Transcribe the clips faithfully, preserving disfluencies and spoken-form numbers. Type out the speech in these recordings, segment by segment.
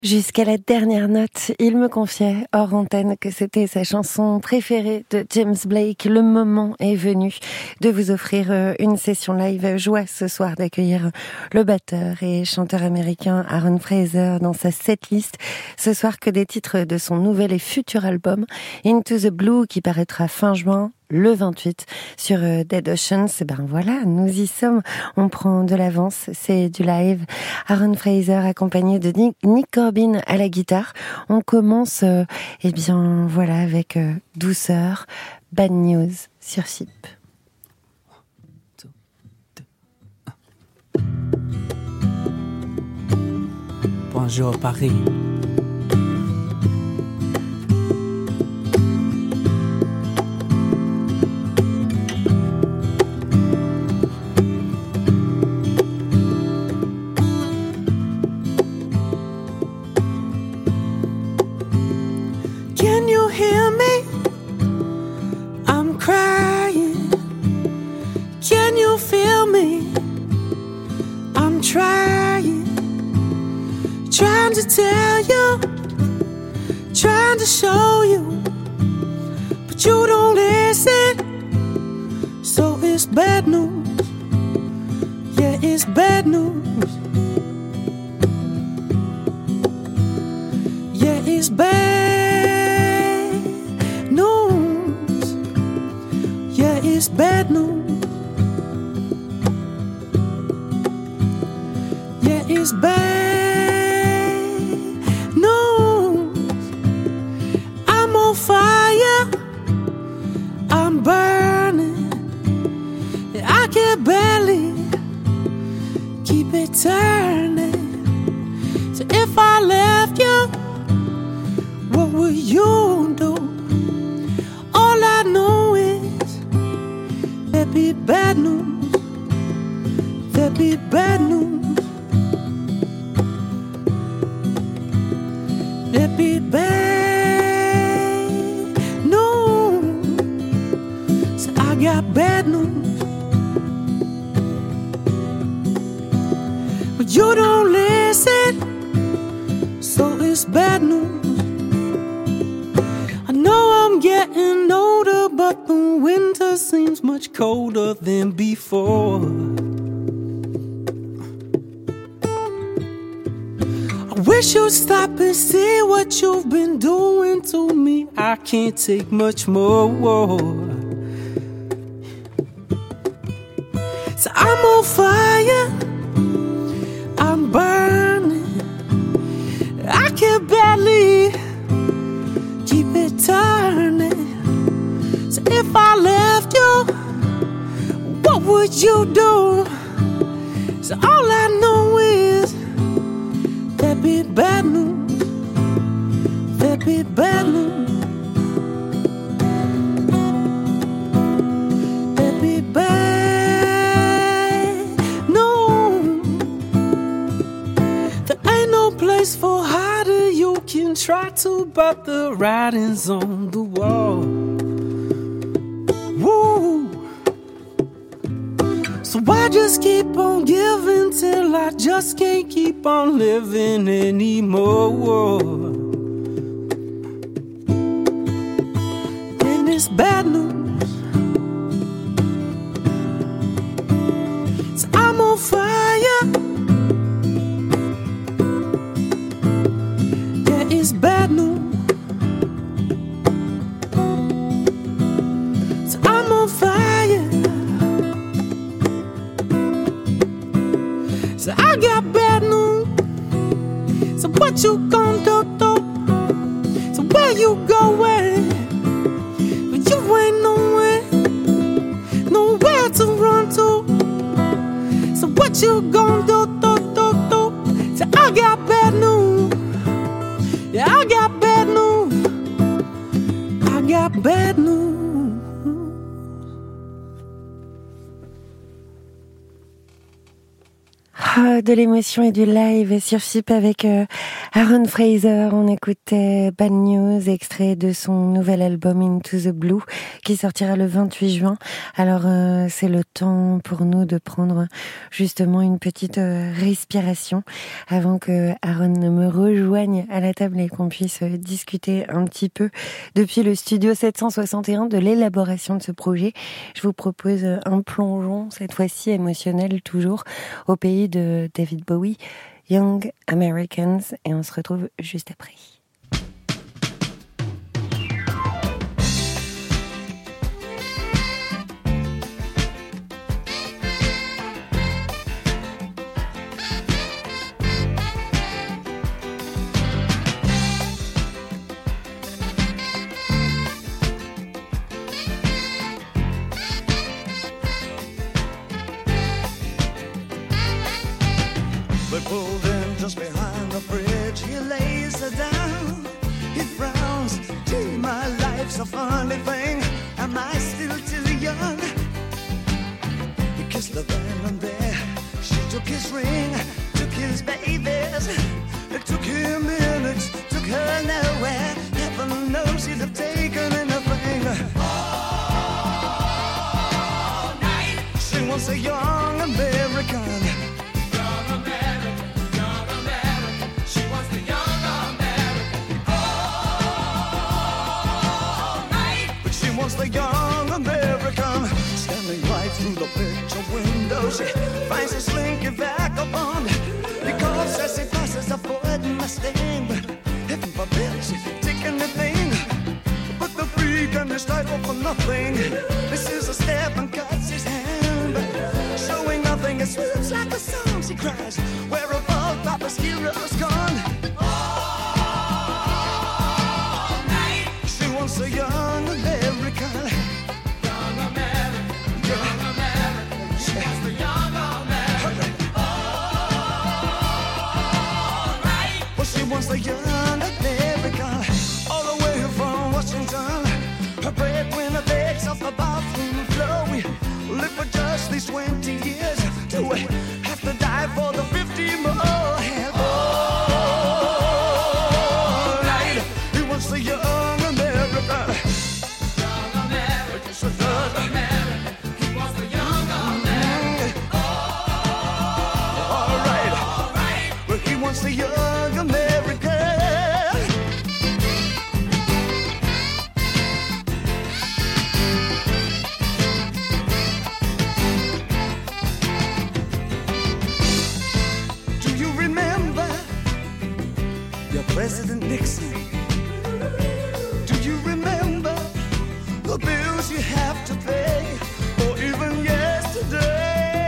Jusqu'à la dernière note, il me confiait, hors antenne, que c'était sa chanson préférée de James Blake. Le moment est venu de vous offrir une session live. Joie ce soir d'accueillir le batteur et chanteur américain Aaron Fraser dans sa setlist. Ce soir, que des titres de son nouvel et futur album Into the Blue qui paraîtra fin juin. Le vingt-huit sur Dead Oceans. Et ben voilà, nous y sommes. On prend de l'avance. C'est du live. Aaron Fraser accompagné de Nick, Nick Corbin à la guitare. On commence, euh, eh bien voilà, avec euh, douceur. Bad News sur S I P. Bonjour Paris. Can you hear me? I'm crying. Can you feel me? I'm trying. Trying to tell you, trying to show you, but you don't listen. So it's bad news. Yeah, it's bad news. Yeah, it's bad. It's bad news. Yeah, it's bad news. I'm on fire. I'm burning. I can barely keep it turning. So if I left you, what would you do? All I know is there'd be bad news. There'd be bad news. There'd be bad news. So I got bad news. But you don't listen. So it's bad news. I know I'm getting older, but the winter seems much colder than before. I wish you'd stop and see what you've been doing to me. I can't take much more. So I'm on fire. I'm burning. I can barely keep it turning. So if I left you, what would you do? So all I know is there'd be bad news. There'd be bad news. There'd be bad news. There ain't no place for harder. You can try to, but the writing's on the wall. Woo. So I just keep on giving till I just can't keep on living anymore. And it's bad news. So I'm on fire. Yeah, it's bad news. So I'm on fire. So I got bad news. So what you gon' do, do? So where you going? But you ain't nowhere, nowhere to run to. So what you gon' do, do, do, do? So I got bad news. Yeah, I got bad news. I got bad news. Oh, de l'émotion et du live sur F I P avec euh, Aaron Fraser. On écoutait Bad News, extrait de son nouvel album Into the Blue qui sortira le vingt-huit juin. Alors euh, c'est le temps pour nous de prendre justement une petite euh, respiration avant que Aaron ne me rejoigne à la table et qu'on puisse euh, discuter un petit peu depuis le studio sept cent soixante et un de l'élaboration de ce projet. Je vous propose un plongeon, cette fois-ci émotionnel toujours, au pays de David Bowie, Young Americans, et on se retrouve juste après. They pulled in just behind the bridge. He lays her down. He frowns. Gee, my life's a funny thing. Am I still too young? He kissed her then and there. She took his ring, took his babies. It took him minutes, took her nowhere. Heaven knows he'd have taken anything. All night. She wants a young American. The young American standing right through the picture window. She finds a slinky vagabond. He coughs as he passes a Ford Mustang. Heaven forbid she take anything but the freak and his title for nothing. This is a step and cuts his hand, showing nothing. It swoops like a song. She cries, where have all Papa's heroes gone? All night. She wants a young American. Young American, young American. She wants the young American. All right. Well, she wants the young American. All the way from Washington. Her breadwinner begs off the bathroom floor. We live for just these twenty years. Do we have to die for the fifty more? And all right. He wants the young American. The young American. Do you remember your President Nixon? Do you remember the bills you have to pay, or even yesterday?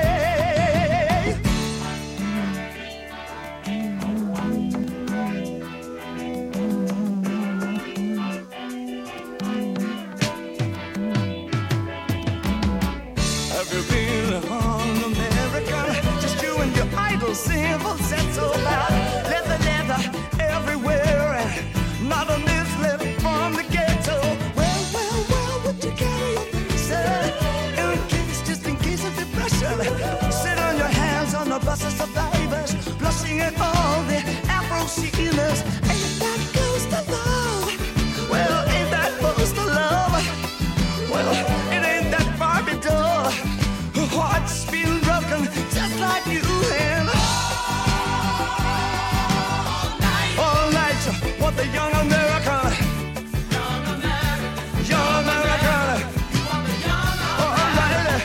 Simple set so loud, leather, leather everywhere, and not a miss left from the ghetto. Well, well, well, would you carry a visa in case, just in case of depression? Sit on your hands on the bus of survivors, blushing at all the Afro sealers. Ain't that close to love? Well, ain't that close to love? Well, it ain't that far below. Her heart's been broken just like you and what the young American, young American, young American. You want the young American.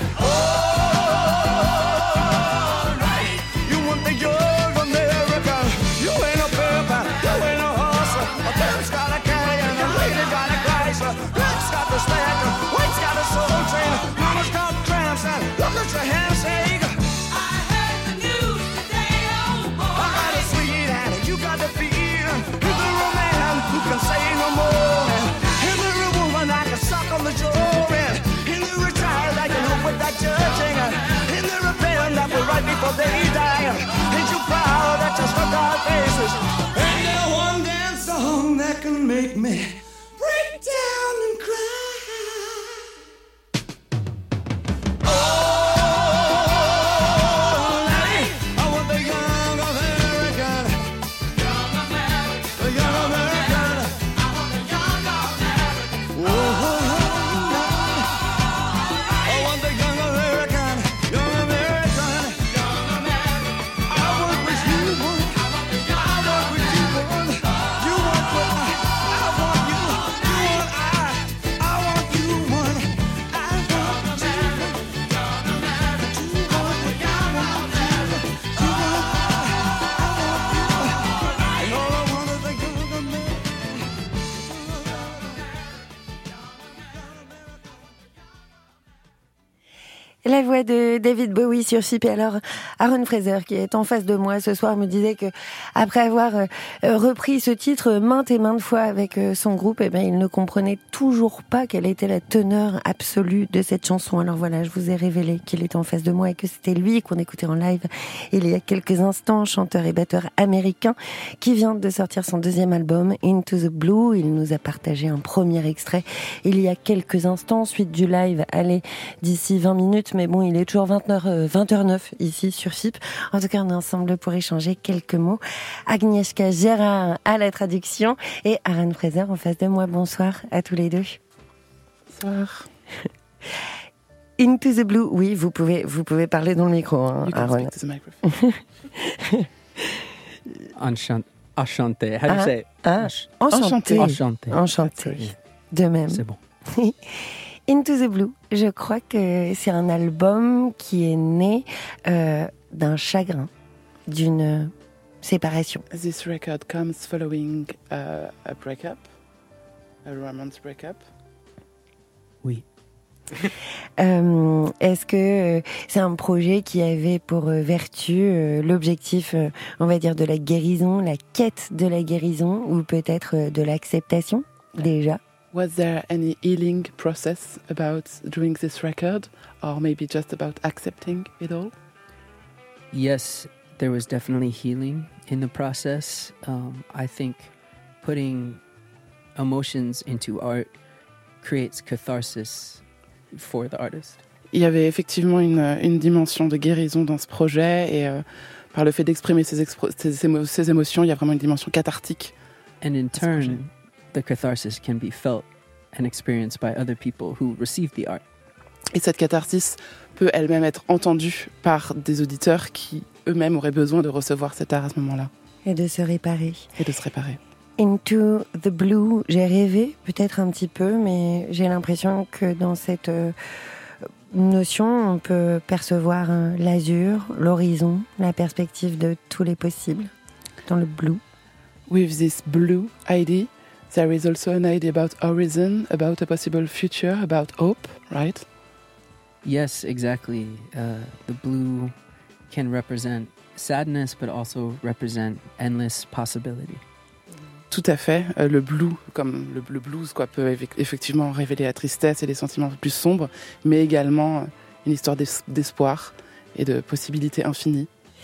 All right. You want the young American. You ain't a pimp, you ain't a horse. A pimp's got a canyon, a lady got a Chrysler. Black's got the Spectre, white's got a soul train. Mama's got cramps and look at your handshake. I heard the news today, oh boy. I got a sweet hand, you got the feel. Who can say no more? And there a woman I can suck on the jaw, and in there a child I can hope without judging, and there a parent that will right before they die. Ain't you proud that you struck our faces? Ain't there one dance song that can make me break down and cry? Oh, I want the La voix de David Bowie sur F I P. Et alors, Aaron Fraser, qui est en face de moi ce soir, me disait que après avoir euh, repris ce titre maintes et maintes fois avec euh, son groupe, eh ben, il ne comprenait toujours pas quelle était la teneur absolue de cette chanson. Alors voilà, je vous ai révélé qu'il était en face de moi et que c'était lui qu'on écoutait en live il y a quelques instants, chanteur et batteur américain qui vient de sortir son deuxième album, Into the Blue. Il nous a partagé un premier extrait il y a quelques instants, suite du live. Allez, d'ici vingt minutes, mais bon, il est toujours vingt heures neuf ici sur F I P. En tout cas, on est ensemble pour échanger quelques mots. Agnieszka Gérard à la traduction et Aaron Fraser en face de moi. Bonsoir à tous les deux. Bonsoir. Into the Blue, oui, vous pouvez, vous pouvez parler dans le micro, hein, You can Aaron. speak to the microphone. Enchant- Enchanté. How do Ah, you say it? ah, enchanté. Enchanté. Enchanté. Yeah, De même. c'est bon. Into the Blue, je crois que c'est un album qui est né euh, d'un chagrin, d'une séparation. This record comes following uh, a breakup, a romance breakup. Oui. Euh, est-ce que euh, c'est un projet qui avait pour euh, vertu euh, l'objectif, euh, on va dire, de la guérison, la quête de la guérison, ou peut-être euh, de l'acceptation, déjà? Was there any healing process about doing this record, or maybe just about accepting it all? Yes, there was definitely healing in the process. Um, I think putting emotions into art creates catharsis for the artist. Il y avait effectivement une, une dimension de guérison dans ce projet, et euh, par le fait d'exprimer ces, expro- ces, émo- ces émotions, il y a vraiment une dimension cathartique. And in ce projet. turn, the catharsis can be felt and experienced by other people who receive the art. Et cette catharsis peut elle-même être entendue par des auditeurs qui eux-mêmes auraient besoin de recevoir cet art à ce moment-là Et de se réparer. et de se réparer. Into the Blue, j'ai rêvé peut-être un petit peu, mais j'ai l'impression que dans cette euh, notion, on peut percevoir euh, l'azur, l'horizon, la perspective de tous les possibles dans le blue. With this blue idea, there is also an idea about horizon, about a possible future, about hope, right? Yes, exactly. Uh, the blue can represent sadness, but also represent endless possibility. Tout à fait. Euh, le blue, comme le, le blues, quoi, peut eff- effectivement révéler la tristesse et les sentiments plus sombres, mais également euh, une histoire d'es- d'espoir et de possibilités infinies.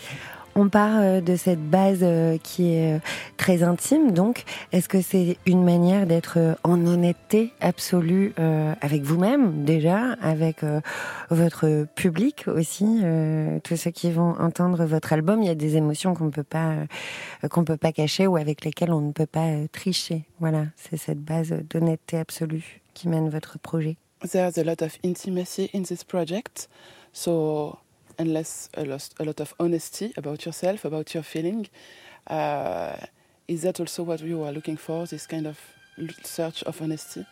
On part euh, de cette base euh, qui est euh, très intime, donc est-ce que c'est une manière d'être euh, en honnêteté absolue euh, avec vous-même déjà, avec euh, votre public aussi, euh, tous ceux qui vont entendre votre album? Il y a des émotions qu'on ne peut pas euh, qu'on peut pas cacher ou avec lesquelles on ne peut pas euh, tricher. Voilà, c'est cette base d'honnêteté absolue qui mène votre projet. There's a lot of intimacy in this project, so unless a lot, a lot of honesty about yourself, about your feeling. Uh, is that also what you are looking for, this kind of search of honesty?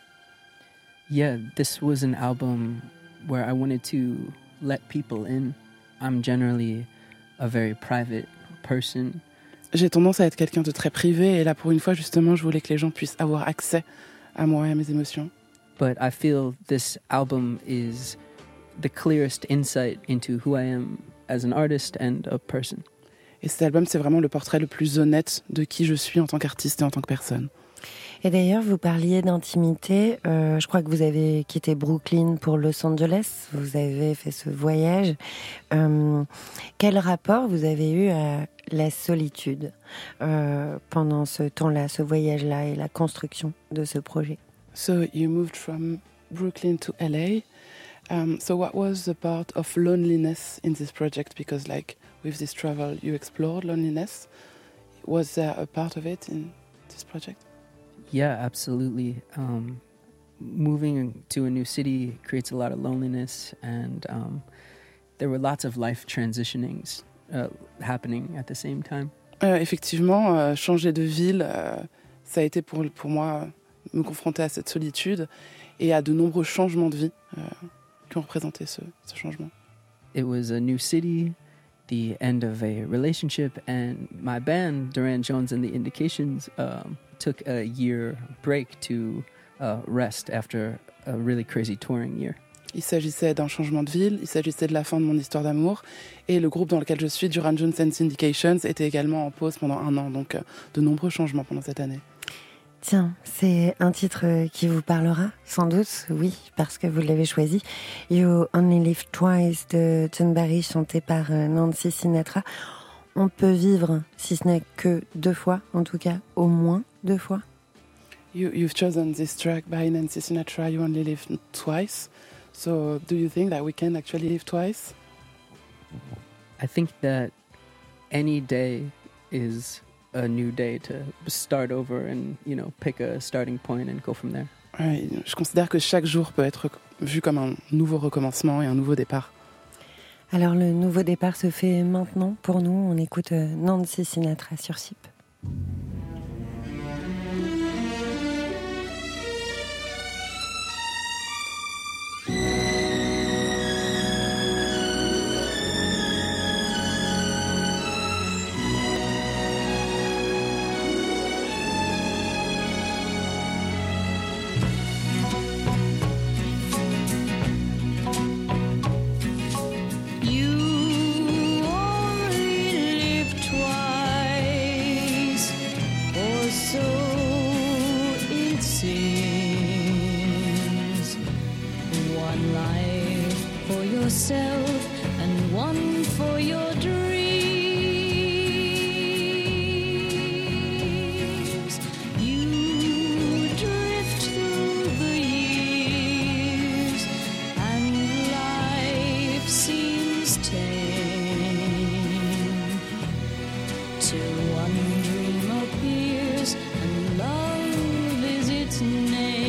Yeah, this was an album where I wanted to let people in. I'm generally a very private person. J'ai tendance à être quelqu'un de très privé, et là, pour une fois, justement, je voulais que les gens puissent avoir accès à moi et à mes émotions. But I feel this album is the clearest insight into who I am as an artist and a person. Et cet album, c'est vraiment le portrait le plus honnête de qui je suis en tant qu'artiste et en tant que personne. Et d'ailleurs, vous parliez d'intimité. Euh, je crois que vous avez quitté Brooklyn pour Los Angeles. Vous avez fait ce voyage. Euh, quel rapport vous avez eu à la solitude euh, pendant ce temps-là, ce voyage-là et la construction de ce projet? So you moved from Brooklyn to L A. Um, so what was the part of loneliness in this project? Because like with this travel, you explored loneliness. Was there a part of it in this project? Yeah, absolutely. Um, moving to a new city creates a lot of loneliness, and um, there were lots of life transitionings uh, happening at the same time. Euh, effectivement, euh, changer de ville, euh, ça a été pour, pour moi me confronter à cette solitude et à de nombreux changements de vie euh, qui ont représenté ce, ce changement. It was a new city, the end of a relationship, and my band, Duran Jones and the Indications, um, took a year break to uh, rest after a really crazy touring year. Il s'agissait d'un changement de ville, il s'agissait de la fin de mon histoire d'amour. Et le groupe dans lequel je suis, Duran Jones and Syndications, était également en pause pendant un an. Donc, euh, de nombreux changements pendant cette année. Tiens, c'est un titre qui vous parlera, sans doute, oui, parce que vous l'avez choisi. You Only Live Twice de John Barry, chanté par Nancy Sinatra. On peut vivre, si ce n'est que deux fois, en tout cas, au moins deux fois. You, you've chosen this track by Nancy Sinatra, You Only Live Twice. So, do you think that we can actually live twice? I think that any day is a new day to start over and, you know, pick a starting point and go from there. Ouais, je considère que chaque jour peut être vu comme un nouveau recommencement et un nouveau départ. Alors le nouveau départ se fait maintenant pour nous. On écoute Nancy Sinatra sur S I P. Yourself and one for your dreams. You drift through the years and life seems tame till one dream appears and love is its name.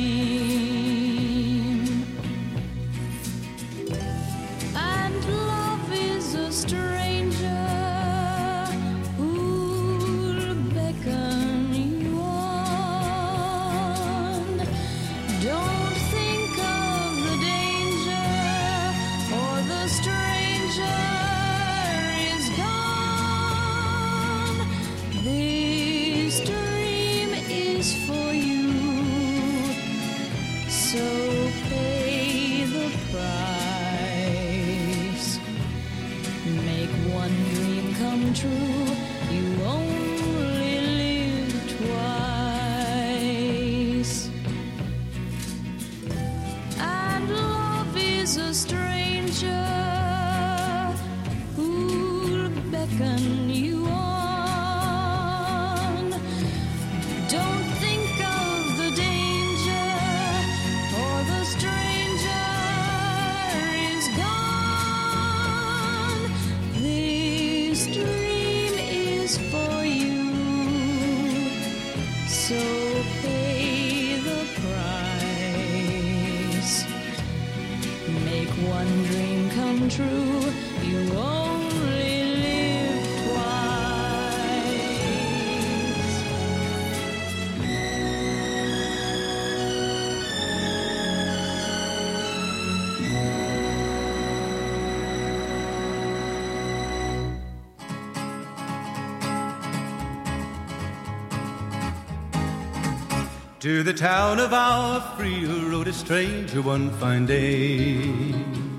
To the town of our Freel rode a stranger one fine day.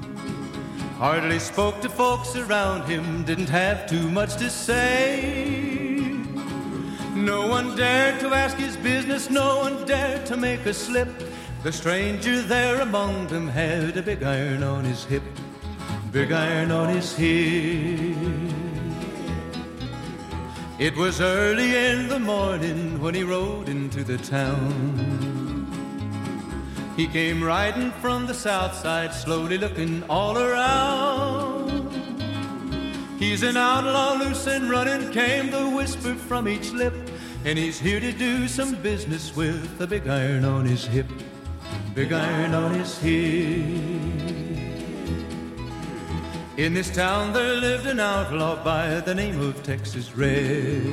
Hardly spoke to folks around him, didn't have too much to say. No one dared to ask his business, no one dared to make a slip. The stranger there among them had a big iron on his hip, big iron on his hip. It was early in the morning when he rode into the town. He came riding from the south side, slowly looking all around. He's an outlaw, loose and running, came the whisper from each lip, and he's here to do some business with a big iron on his hip, big iron on his hip. In this town there lived an outlaw by the name of Texas Red.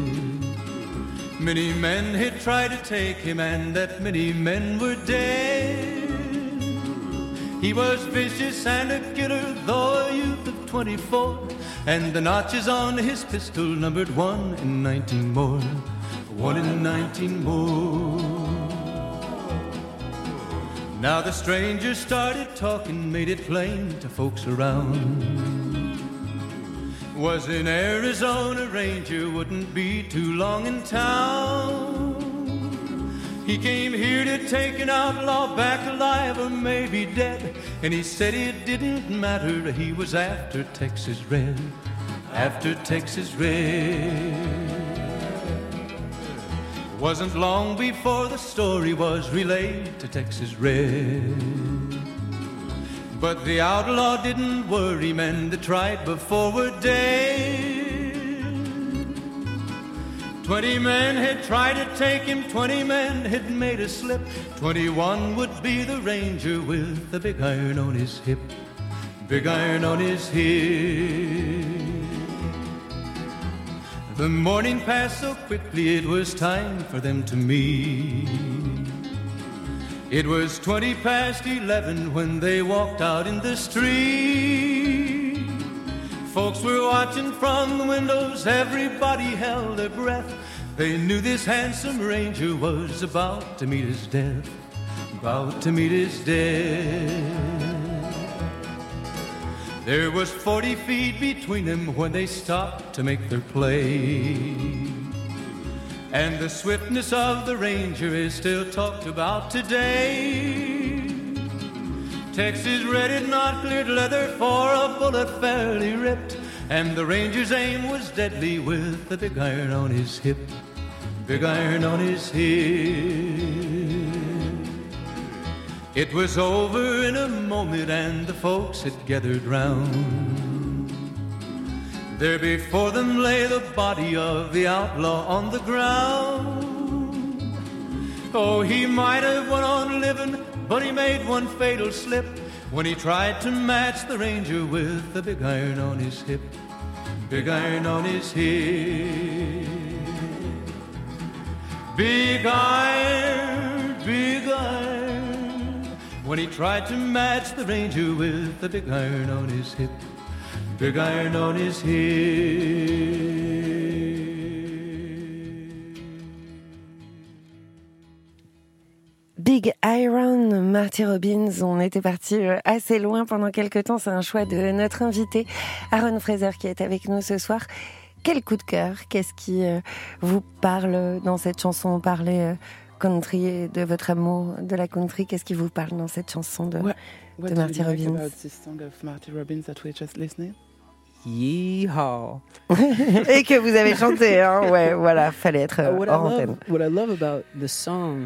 Many men had tried to take him, and that many men were dead. He was vicious and a killer, though a youth of twenty-four, and the notches on his pistol numbered one in nineteen more, one in nineteen more. Now the stranger started talking, made it plain to folks around. Was in Arizona, Ranger wouldn't be too long in town. He came here to take an outlaw back alive or maybe dead, and he said it didn't matter, he was after Texas Red, after Texas Red. Wasn't long before the story was relayed to Texas Red. But the outlaw didn't worry, men that tried before were dead. Twenty men had tried to take him, twenty men had made a slip. Twenty-one would be the Ranger with the big iron on his hip, big iron on his hip. The morning passed so quickly, it was time for them to meet. It was twenty past eleven when they walked out in the street. Folks were watching from the windows, everybody held their breath. They knew this handsome Ranger was about to meet his death, about to meet his death. There was forty feet between them when they stopped to make their play. And the swiftness of the Ranger is still talked about today. Texas Red had not cleared leather for a bullet fairly ripped, and the Ranger's aim was deadly with the big iron on his hip, big iron on his hip. It was over in a moment and the folks had gathered round. There before them lay the body of the outlaw on the ground. Oh, he might have went on living, but he made one fatal slip when he tried to match the Ranger with the big iron on his hip, big iron on his hip. Big iron, big iron, when he tried to match the Ranger with the big iron on his hip, big iron on his hip. Big Iron, Marty Robbins. On était parti assez loin pendant quelques temps. C'est un choix de notre invité, Aaron Fraser, qui est avec nous ce soir. Quel coup de cœur, qu'est-ce qui euh, vous parle dans cette chanson? On parlait euh, country et de votre amour de la country. Qu'est-ce qui vous parle dans cette chanson de, What, what de do Marty you like Robbins? about this song of Marty Robbins that we just listening? Yeehaw. Et que vous avez chanté, hein? Ouais, voilà, fallait être euh, what, I hors love, antenne. what I love about the song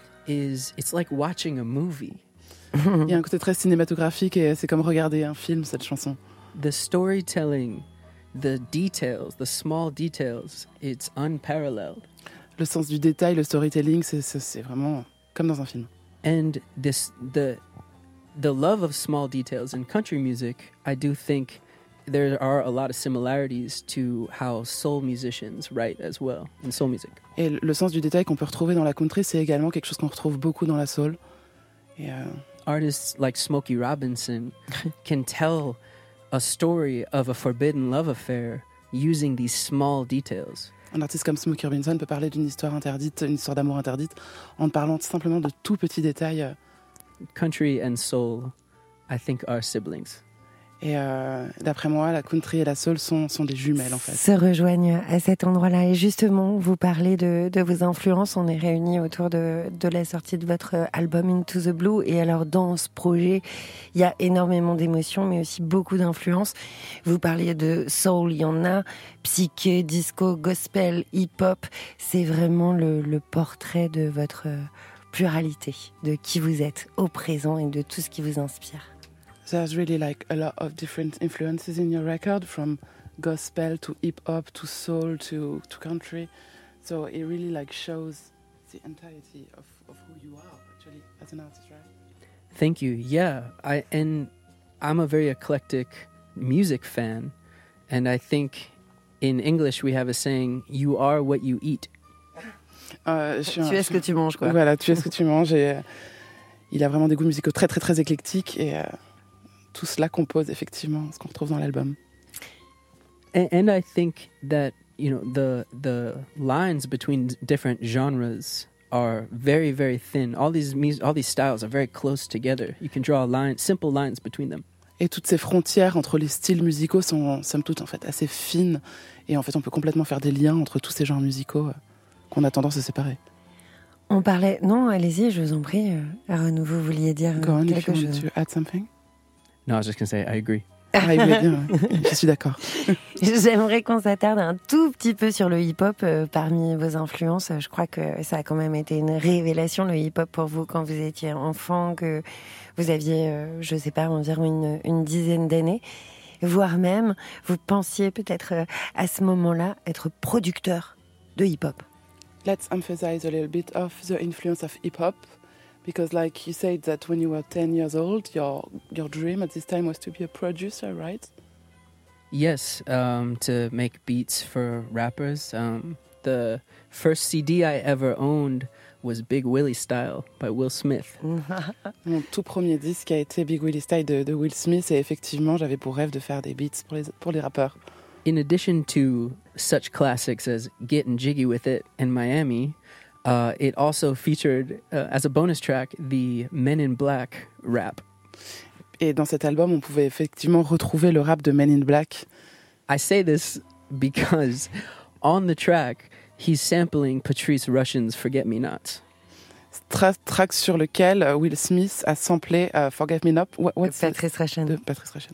is it's like watching a movie. Il y a un côté très cinématographique et c'est comme regarder un film, cette chanson. The storytelling, the details, the small details, it's unparalleled. Le sens du détail, le storytelling, c'est, c'est, c'est vraiment comme dans un film. And this the the love of small details in country music, I do think there are a lot of similarities to how soul musicians write as well in soul music. Et le sens du détail qu'on peut retrouver dans la country, c'est également quelque chose qu'on retrouve beaucoup dans la soul. Et euh... artists like Smokey Robinson can tell a story of a forbidden love affair using these small details. Un artiste comme Smokey Robinson peut parler d'une histoire interdite, une histoire d'amour interdite, en parlant simplement de tout petits détails. Country and soul, I think, are siblings. Et euh, d'après moi, la country et la soul sont, sont des jumelles, en fait. Se rejoignent à cet endroit-là. Et justement, vous parlez de, de vos influences. On est réunis autour de, de la sortie de votre album Into the Blue. Et alors, dans ce projet, il y a énormément d'émotions, mais aussi beaucoup d'influences. Vous parliez de soul, il y en a. Psyché, disco, gospel, hip-hop. C'est vraiment le, le portrait de votre pluralité, de qui vous êtes au présent et de tout ce qui vous inspire. There's really like a lot of different influences in your record, from gospel to hip hop to soul to, to country. So it really like shows the entirety of, of who you are actually as an artist, right? Thank you. Yeah, I and I'm a very eclectic music fan, and I think in English we have a saying: "You are what you eat." Euh, je suis un- Tu es ce que tu manges, quoi. Voilà, tu es ce que tu manges. Et euh, il a vraiment des goûts musicaux très très très éclectiques et euh, tout cela compose effectivement ce qu'on retrouve dans l'album. And, and I think that you know the the lines between different genres are very, very thin. All these mus- all these styles are very close together. You can draw line, simple lines between them. Et toutes ces frontières entre les styles musicaux sont, somme toute, en fait, assez fines. Et en fait, on peut complètement faire des liens entre tous ces genres musicaux euh, qu'on a tendance à séparer. On parlait... Non, allez-y, je vous en prie. Renaud, vous vouliez dire Go on, if quelque you want chose. to add something. No, I was just going to say, I agree. Ah, il voulait bien, ouais. Je suis d'accord. J'aimerais qu'on s'attarde un tout petit peu sur le hip-hop euh, parmi vos influences. Je crois que ça a quand même été une révélation, le hip-hop, pour vous quand vous étiez enfant, que vous aviez, euh, je sais pas, environ une, une dizaine d'années. Voire même, vous pensiez peut-être euh, à ce moment-là être producteur de hip-hop. Let's emphasize a little bit of the influence of hip-hop. Because like you said that when you were ten years old, your your dream at this time was to be a producer, right? Yes, um, to make beats for rappers. Um, the first C D I ever owned was Big Willie Style by Will Smith. Mon tout premier disque a été Big Willie Style de, de Will Smith et effectivement, j'avais pour rêve de faire des beats pour les, pour les rappeurs. In addition to such classics as Gettin' Jiggy With It and Miami, uh, it also featured, uh, as a bonus track, the Men in Black rap. Et dans cet album, on pouvait effectivement retrouver le rap de Men in Black. I say this because on the track, he's sampling Patrice Rushen's Forget Me Not. Tra- track sur lequel uh, Will Smith a samplé uh, Forget Me Not. What, what's Patrice Rushen. De Patrice Rushen.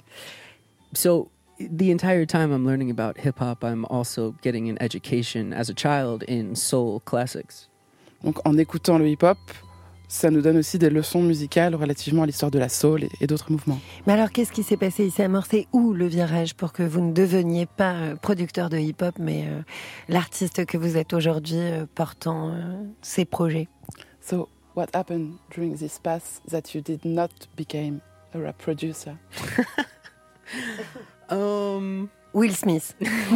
So the entire time I'm learning about hip-hop, I'm also getting an education as a child in soul classics. Donc en écoutant le hip-hop, ça nous donne aussi des leçons musicales relativement à l'histoire de la soul et, et d'autres mouvements. Mais alors, qu'est-ce qui s'est passé? Il s'est amorcé où le virage pour que vous ne deveniez pas euh, producteur de hip-hop, mais euh, l'artiste que vous êtes aujourd'hui euh, portant euh, ces projets? So, what happened during this path that you did not become a rap producer? Um, Will Smith.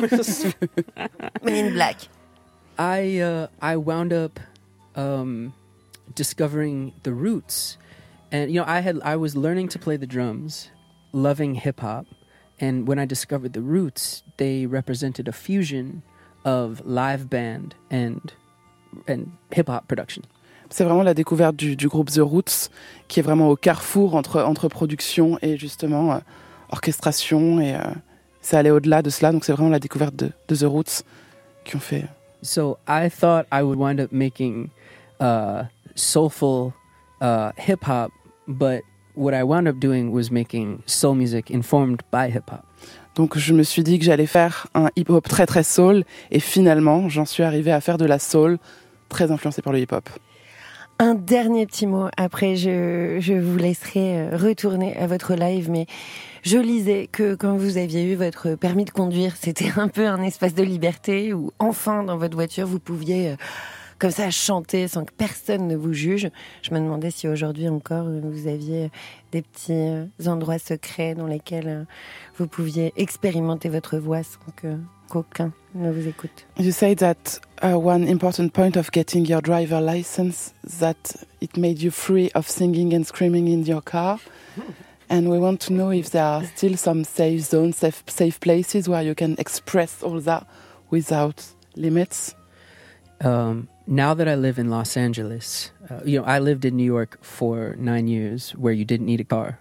Men in Black. I uh, I wound up um, discovering the roots, and you know I had I was learning to play the drums, loving hip hop, and when I discovered the roots, they represented a fusion of live band and and hip hop production. C'est vraiment la découverte du, du groupe The Roots qui est vraiment au carrefour entre, entre production et justement euh, orchestration, et euh, ça allait au-delà de cela, donc c'est vraiment la découverte de, de The Roots qui ont fait... So I thought I would wind up making uh, soulful uh, hip hop, but what I wound up doing was making soul music informed by hip hop. Donc je me suis dit que j'allais faire un hip-hop très très soul, et finalement j'en suis arrivé à faire de la soul très influencée par le hip-hop. Un dernier petit mot, après je, je vous laisserai retourner à votre live, mais je lisais que quand vous aviez eu votre permis de conduire, c'était un peu un espace de liberté où enfin dans votre voiture vous pouviez comme ça chanter sans que personne ne vous juge. Je me demandais si aujourd'hui encore vous aviez des petits endroits secrets dans lesquels vous pouviez expérimenter votre voix sans que qu'aucun ne vous écoute. You say that uh, one important point of getting your driver license, that it made you free of singing and screaming in your car. And we want to know if there are still some safe zones, safe, safe places where you can express all that without limits. Um, now that I live in Los Angeles, uh, you know, I lived in New York for nine years where you didn't need a car.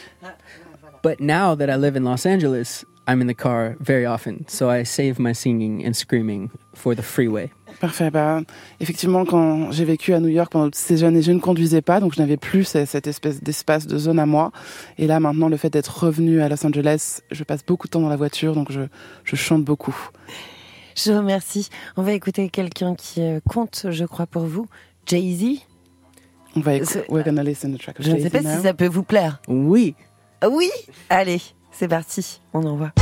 But now that I live in Los Angeles, I'm in the car very often, so I save my singing and screaming for the freeway. Parfait. Bah, effectivement, quand j'ai vécu à New York pendant toutes ces années, je ne conduisais pas, donc je n'avais plus cette espèce d'espace de zone à moi. Et là, maintenant, le fait d'être revenu à Los Angeles, je passe beaucoup de temps dans la voiture, donc je, je chante beaucoup. Je vous remercie. On va écouter quelqu'un qui compte, je crois, pour vous, Jay-Z. On va écouter. We're gonna listen to the track of Je ne sais pas now. si ça peut vous plaire. Oui. Oui. Allez, c'est parti. On envoie.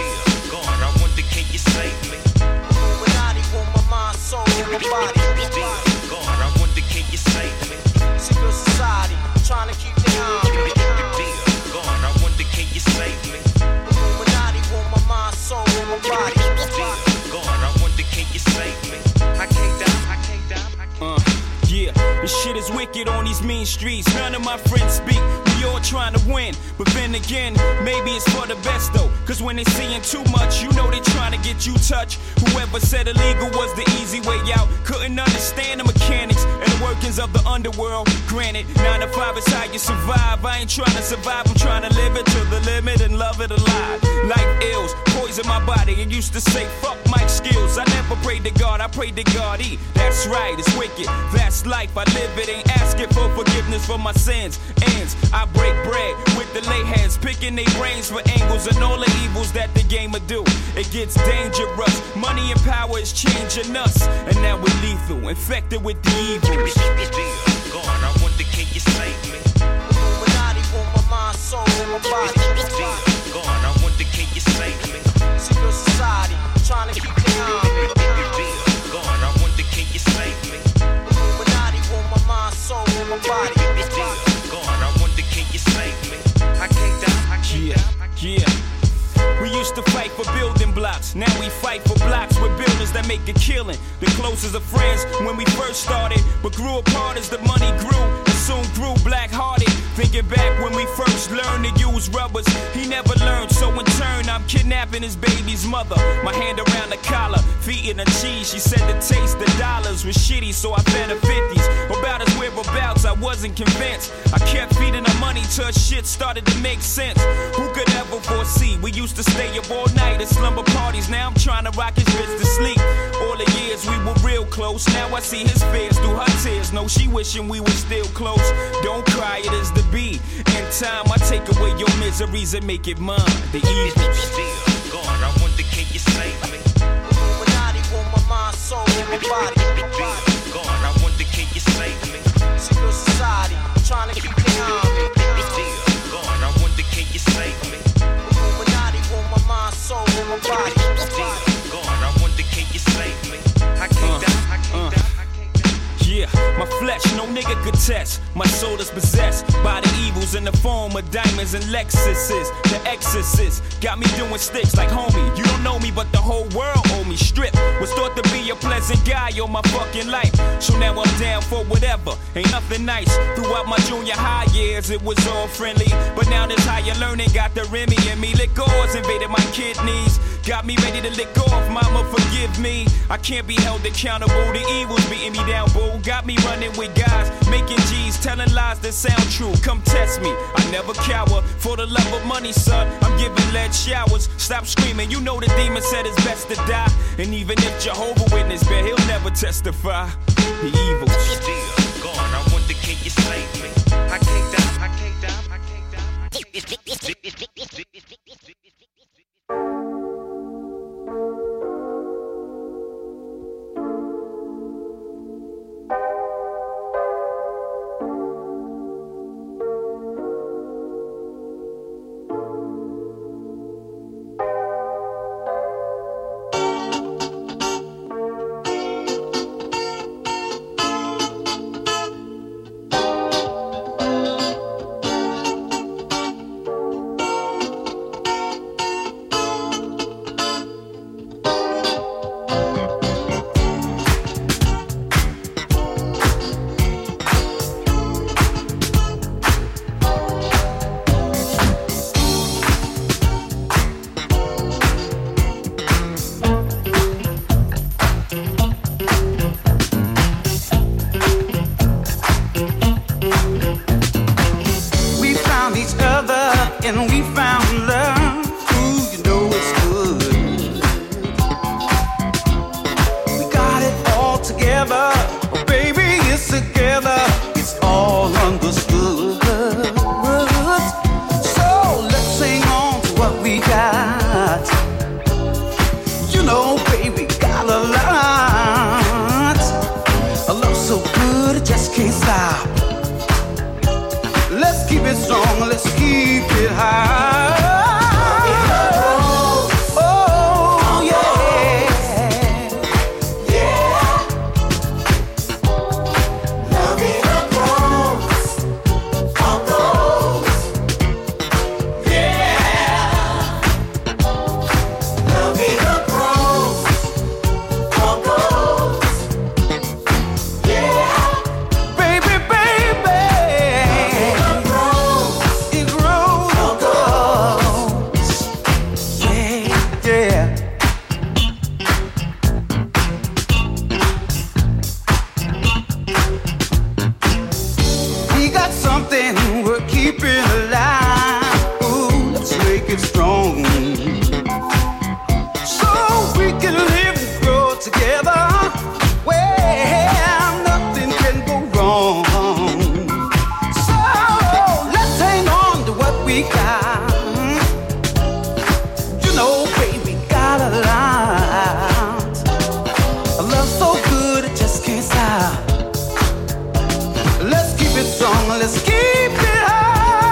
This shit is wicked on these mean streets. None of my friends speak. We all trying to win. But then again, maybe it's for the best though. Cause when they seeing too much, you know they trying to get you touched. Whoever said illegal was the easy way out couldn't understand the mechanics and the demons of the underworld. Granted, nine to five is how you survive. I ain't trying to survive, I'm trying to live it to the limit and love it alive. Life ills, poison my body. I used to say, fuck my skills. I never prayed to God, I prayed to God. E. That's right, it's wicked. That's life, I live it. Ain't asking for forgiveness for my sins. Ends, I break bread with the lay heads, picking their brains for angles and all the evils that the game will do. It gets dangerous. Money and power is changing us, and now we're lethal, infected with the evils. God, I wonder, can you save me? Illuminati want my mind, soul, and my body. God, I wonder, can you save me? Secret society, trying to keep me on. God, I wonder, can you save me? Illuminati want my mind, soul, and my body. God, I wonder, can you save me? I can't die, I can't Yeah, die. I can't yeah. We used to fight for building blocks. Now we fight for blocks with buildings that make a killing. The closest of friends when we first started, but grew apart as the money grew and soon grew black-hearted. Thinking back when we first learned to use rubbers, he never learned, so in turn I'm kidnapping his baby's mother. My hand around the collar, feet in the cheese. She said the taste of dollars was shitty, so I fed her fifties. About his whereabouts, I wasn't convinced. I kept feeding her money till shit started to make sense. Who could ever foresee? We used to stay up all night at slumber parties. Now I'm trying to rock his bitch to sleep. All the years we were real close. Now I see his fears through her tears. No, she wishing we were still close. Don't cry, it is the be. In time, I take away your miseries and make it mine. The evils. God, I wonder, can you save me? Illuminati want my mind, soul, and my body. God, I wonder, can you save me? Secret society, trying to keep me on. God, I wonder, can you save me? Illuminati want my mind, soul, and my body. God, I wonder, can you save me? I can't die, I can't die, I can't die. Yeah, my flesh, no nigga could test. My soul is possessed by the evils in the form of diamonds and Lexuses. The exorcist got me doing sticks like homie. You don't know me, but the whole world owe me. Strip was thought to be a pleasant guy all my fucking life. So now I'm down for whatever. Ain't nothing nice. Throughout my junior high years, it was all friendly. But now this higher learning got the Remy in me. Liquors invaded my kidneys. Got me ready to lick off, mama forgive me. I can't be held accountable. The evils beating me down, boo. Got me running with guys, making G's, telling lies that sound true. Come test me, I never cower. For the love of money, son, I'm giving lead showers. Stop screaming, you know the demon said it's best to die. And even if Jehovah Witness bet, he'll never testify. The evils. God, I wonder, can you save me? I can't die, I can't die, I can't die. Thank something we're keeping alive. Ooh, let's make it strong, so we can live and grow together. Well, nothing can go wrong. So let's hang on to what we got. You know, baby, got a lot. A love so good it just can't stop. Let's keep it strong, let's keep it high.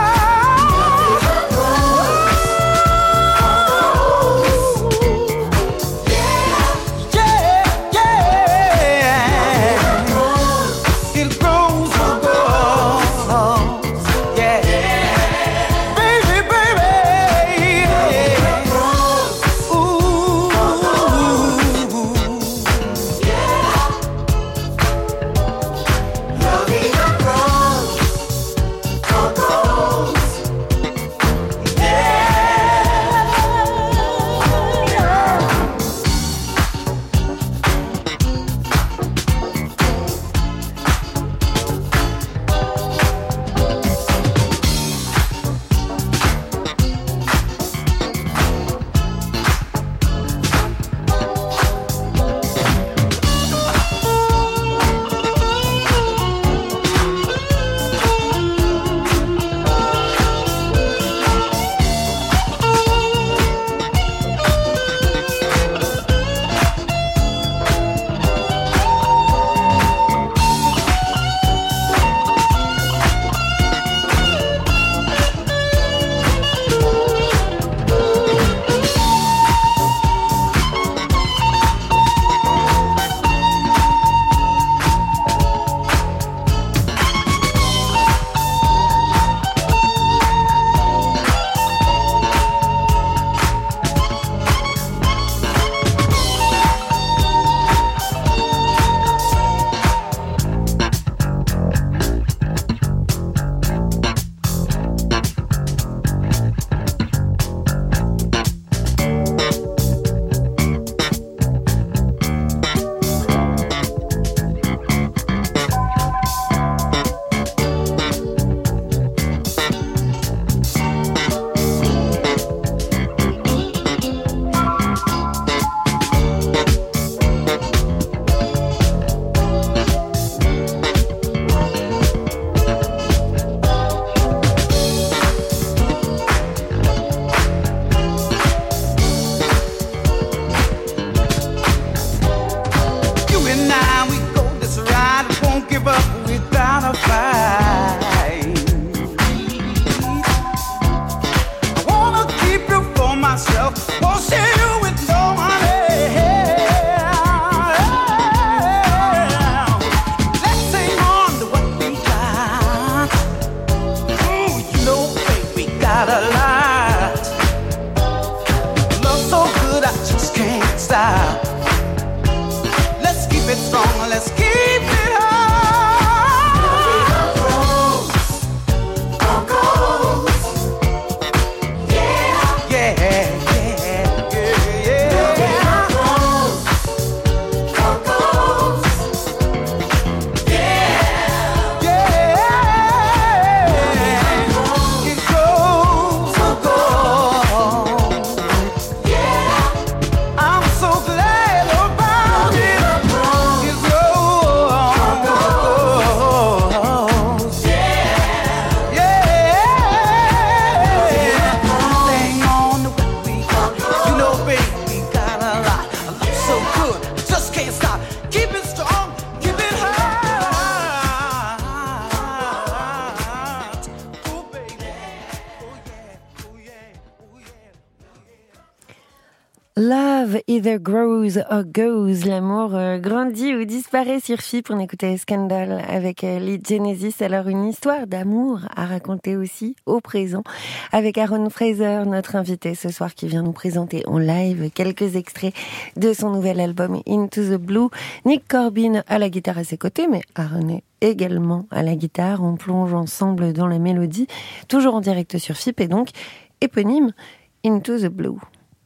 Love either grows or goes. L'amour euh, grandit ou disparaît sur F I P. On écoutait Scandal avec euh, Lee Genesis. Alors une histoire d'amour à raconter aussi au présent avec Aaron Fraser, notre invité ce soir qui vient nous présenter en live quelques extraits de son nouvel album Into the Blue. Nick Corbin à la guitare à ses côtés, mais Aaron est également à la guitare. On plonge ensemble dans la mélodie, toujours en direct sur F I P et donc éponyme Into the Blue.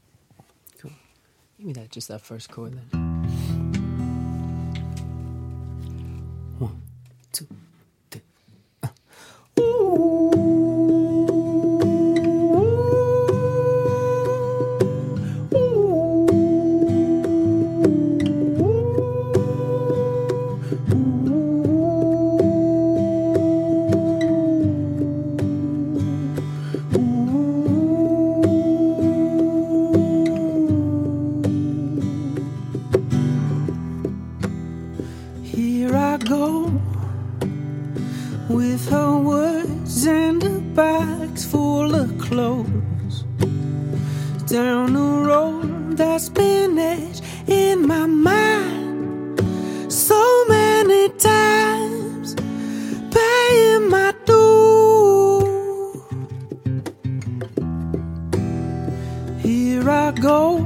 Give me that, just that first chord then. One, two, three. Uh. Ooh. with her words and a bags full of clothes, down a road that's been etched in my mind so many times, paying my due. Here I go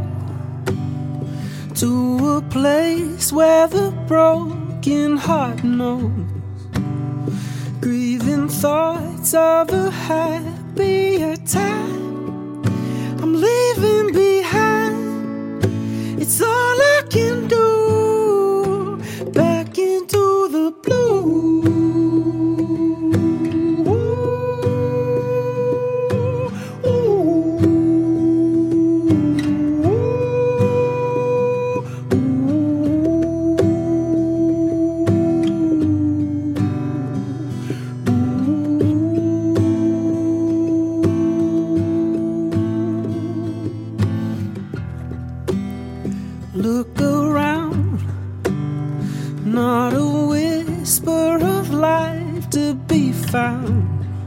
to a place where the broken heart knows grieving thoughts of a happier time I'm leaving behind. It's all I can do, back into the blue. Look around, not a whisper of life to be found.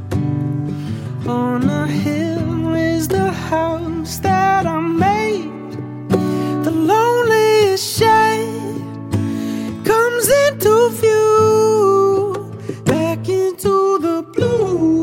On a hill is the house that I made. The loneliest shade comes into view, back into the blue.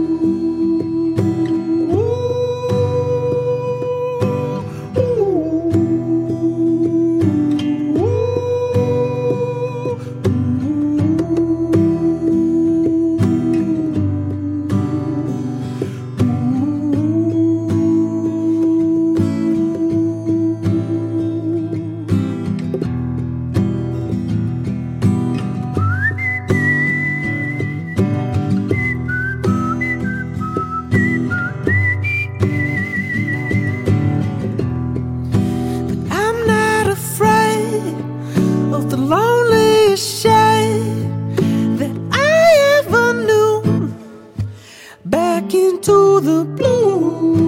Into the blue.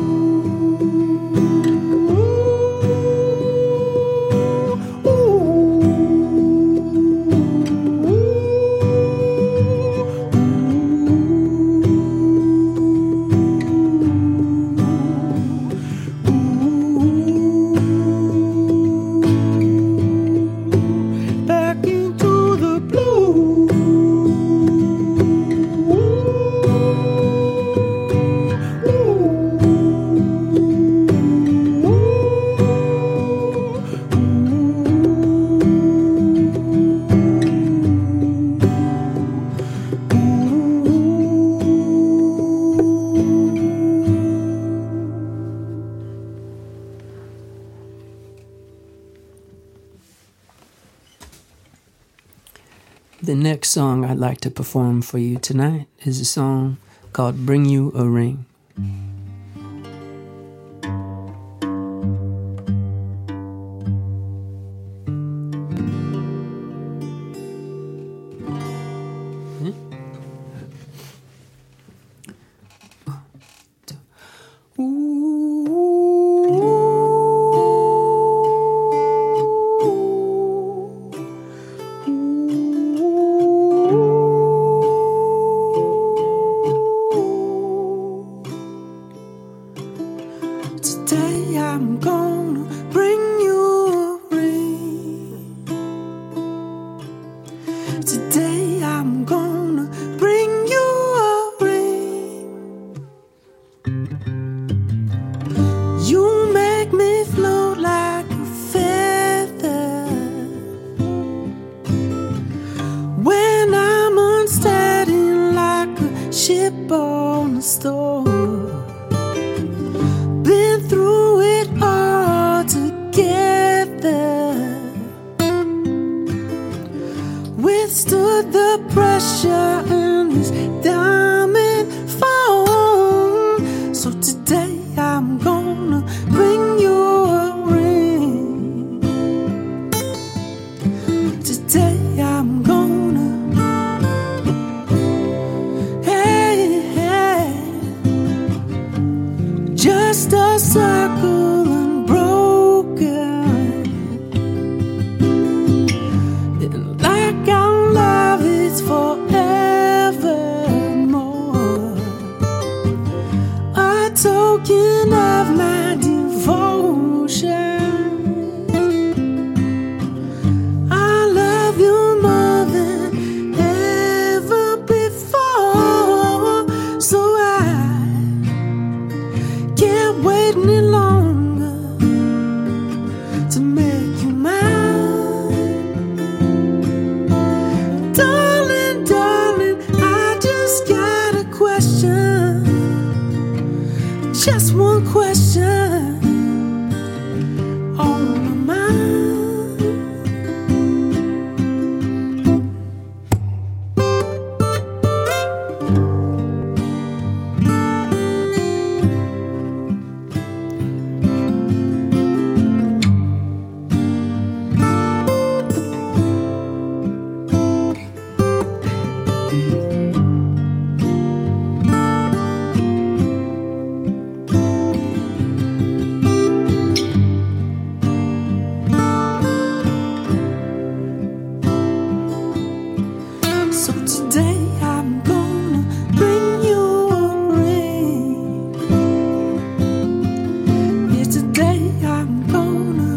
Back into the blue. The next song I'd like to perform for you tonight is a song called Bring You a Ring. Today I'm gonna bring you a ring. Today I'm gonna bring you a ring. You make me float like a feather when I'm unsteady like a ship on a storm. Through it all together, withstood the pressure in this diamond foam. So today I'm gonna bring you a ring. Today I'm gonna, hey, hey, just a circle unbroken, and like our love it's forever. So today I'm gonna bring you a ring. Yes, today I'm gonna.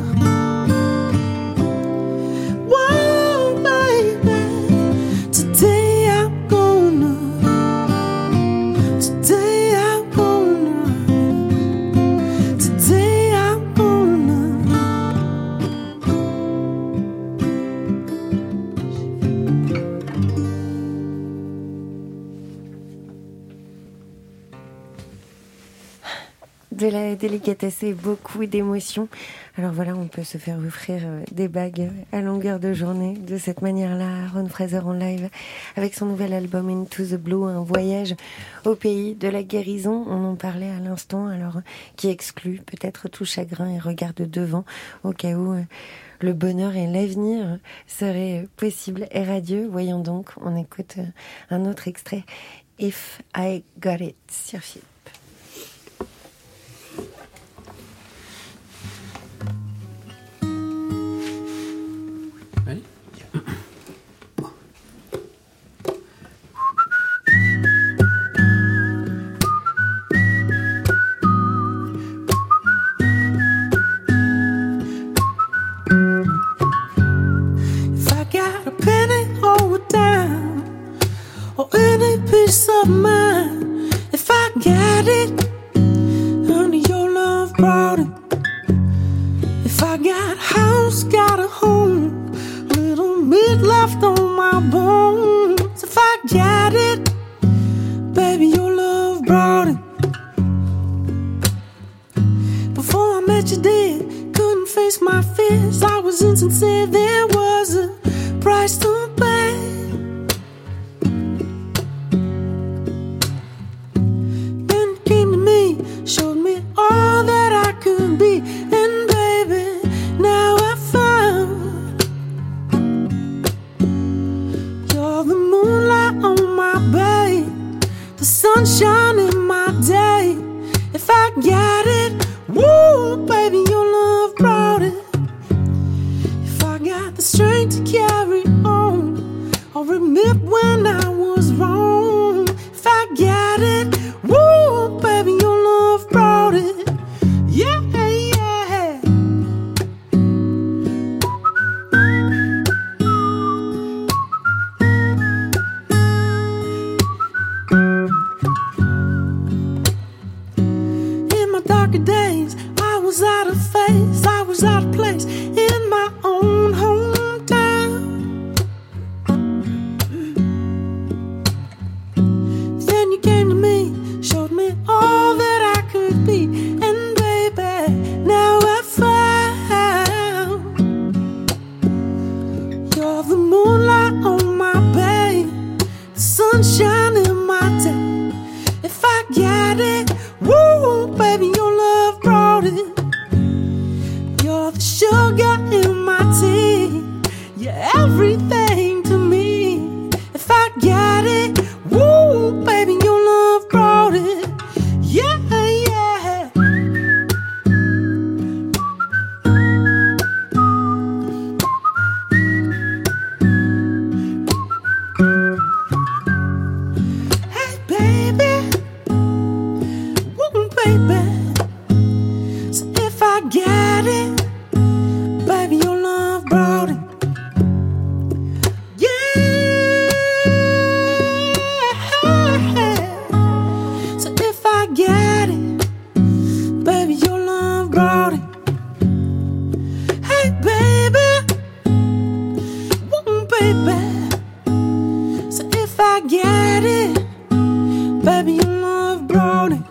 Whoa, baby. Today I'm gonna. Today I'm gonna. Today I'm gonna. De la délicatesse et beaucoup d'émotions. Alors voilà, on peut se faire offrir euh, des bagues à longueur de journée de cette manière-là. Ron Fraser en live avec son nouvel album Into the Blue, un voyage au pays de la guérison. On en parlait à l'instant, alors qui exclut peut-être tout chagrin et regarde devant au cas où euh, le bonheur et l'avenir seraient possibles et radieux. Voyons donc, on écoute euh, un autre extrait. If I Got It sur Philippe. Ready? If I got a penny or a dime, or any peace of mind, if I got it, honey, your love brought it. If I got a house, got a home, little meat left on my bones. If I got it, baby, your love brought it. Before I met you, dear, couldn't face my fears. I was insincere, there was a price to pay. Then you came to me, showed me all that I could be, and baby, now I found you're the moonlight on my bay, the sunshine in my day. If I got it, woo, baby, your love brought it. If I got the strength to carry on, or admit when I was wrong. If I got it, woo, baby, your love brought it. Yeah, yeah. In my darker days, I was out of phase, I was out of place in my own hometown. Then you came to me, showed me all that I could be, and baby, now I found you're the moonlight on my bay, the sunshine in my day. If I got it, woo, baby, your love brought it. You're the sugar in my tea, you're everything to me. If I got it, woo, baby, your love brought it. Yeah, yeah. Hey, baby, woo, baby. So if I got it, baby, your love brought it. Yeah. So if I got it, baby, your love brought it. Hey, baby, woo, baby. So if I got it, baby, your love brought it.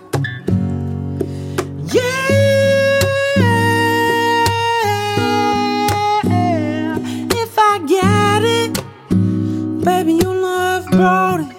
Yeah, if I got it, baby, your love brought it.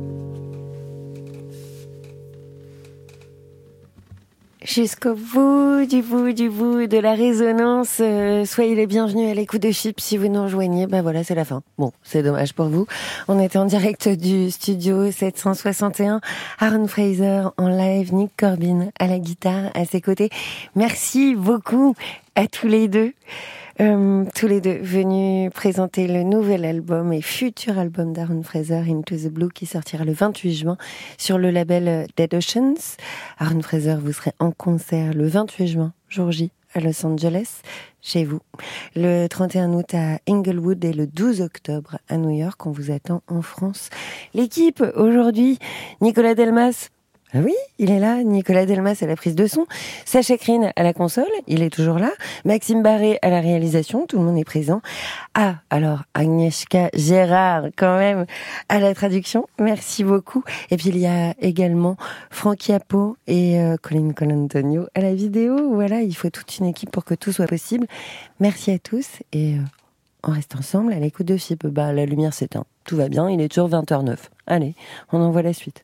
Jusqu'au bout bout, du bout, du bout de la résonance. Euh, soyez les bienvenus à l'écoute de Chips si vous nous rejoignez. Ben voilà, c'est la fin. Bon, c'est dommage pour vous. On était en direct du studio sept cent soixante et un. Aaron Fraser en live, Nick Corbin à la guitare à ses côtés. Merci beaucoup à tous les deux. Euh, tous les deux venus présenter le nouvel album et futur album d'Aaron Fraser, Into the Blue, qui sortira le vingt-huit juin sur le label Dead Oceans. Aaron Fraser, vous serez en concert le vingt-huit juin, jour J, à Los Angeles, chez vous. Le trente et un août à Inglewood et le douze octobre à New York. On vous attend en France. L'équipe, aujourd'hui, Nicolas Delmas. Ah oui, il est là, Nicolas Delmas à la prise de son, Sacha Krine à la console, il est toujours là, Maxime Barré à la réalisation, tout le monde est présent. Ah, alors Agnieszka Gérard quand même à la traduction, merci beaucoup. Et puis il y a également Francky Apo et euh, Colin Colantonio à la vidéo. Voilà, il faut toute une équipe pour que tout soit possible. Merci à tous et euh, on reste ensemble à l'écoute de Chip. Bah, la lumière s'éteint, tout va bien, il est toujours vingt heures zéro neuf. Allez, on envoie la suite.